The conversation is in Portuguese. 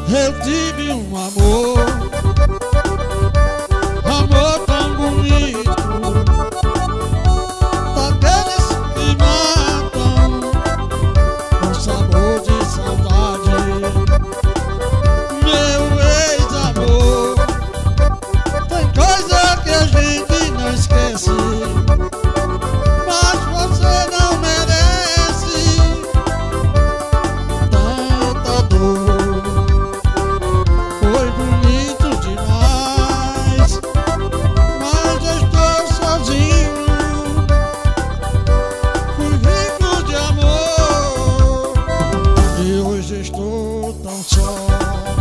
Eu tive um amor, amor tão bonito, daqueles que matam com sabor de saudade. Meu ex-amor, tem coisa que a gente não esquece, mas você não merece tanta dor. Foi bonito demais, mas eu estou sozinho. Fui rico de amor e hoje estou tão só.